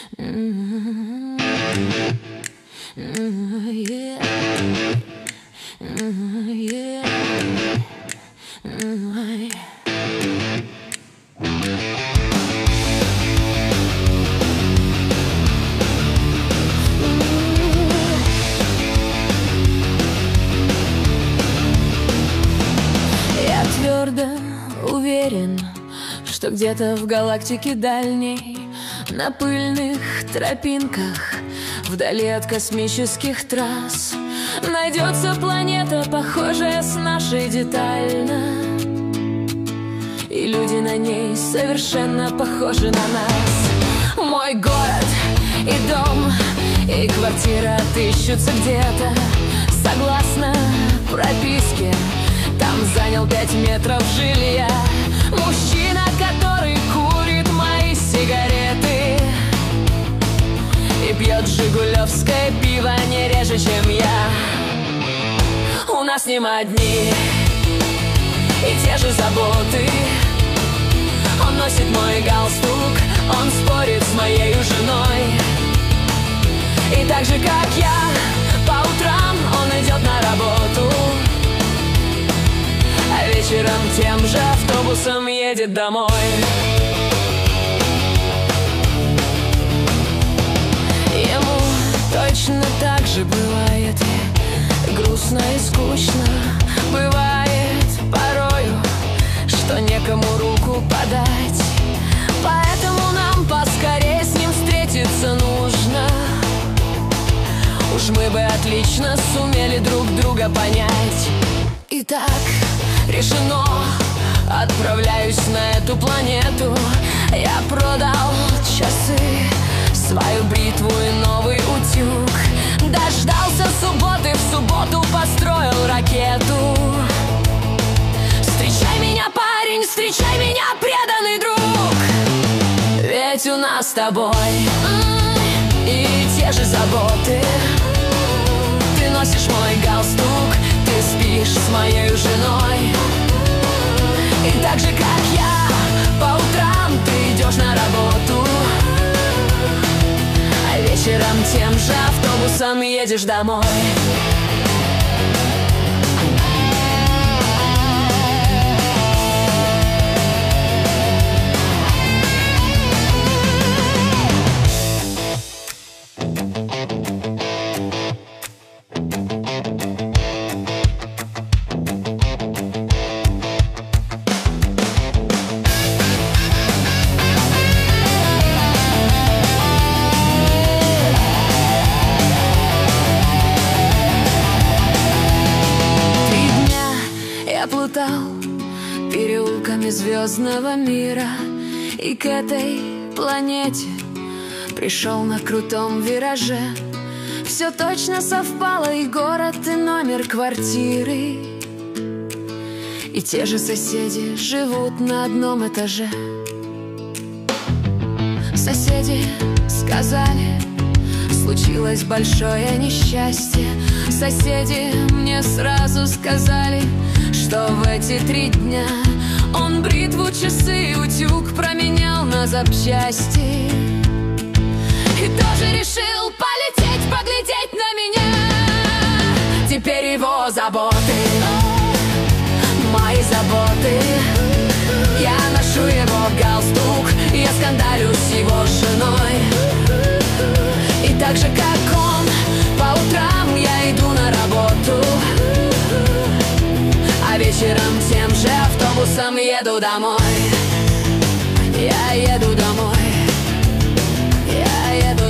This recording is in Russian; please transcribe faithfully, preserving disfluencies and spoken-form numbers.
Я твердо уверен, что где-то в галактике дальней, на пыльных тропинках, вдали от космических трасс, найдется планета, похожая с нашей детально. И люди на ней совершенно похожи на нас. Мой город и дом, и квартира отыщутся где-то согласно прописке. Там занял пять метров жилья мужчина, который курит мои сигареты и пьет жигулевское пиво не реже, чем я. У нас не мы одни и те же заботы. Он носит мой галстук, он спорит с моей женой. И так же, как я, по утрам он идет на работу, а вечером тем же автобусом едет домой. Ему точно так же бывает грустно и скучно. Бывает порою, что некому руку подать. Поэтому нам поскорее с ним встретиться нужно. Уж мы бы отлично сумели друг друга понять. Итак, решено, отправляюсь на эту планету. Я продал часы, свою бритву и новый утюг. Дождался субботы, в субботу построил ракету. Встречай меня, парень, встречай меня, преданный друг. Ведь у нас с тобой и те же заботы. Ты носишь мой галстук, ты спишь с моей женой. И так же, как я, по утрам ты идешь на работу, а вечером тем же автобусом едешь домой. Переулками звездного мира и к этой планете пришел на крутом вираже. Все точно совпало, и город, и номер квартиры, и те же соседи живут на одном этаже. Соседи сказали, случилось большое несчастье. Соседи мне сразу сказали, что в эти три дня он бритву, часы и утюг променял на запчасти. И тоже решил полететь, поглядеть на меня. Теперь его заботы, мои заботы. Я ношу его галстук, я скандалю с его женой. И так же, как он, по утрам я иду на работу, а вечером тем же автобусом еду домой. Я еду домой. Я еду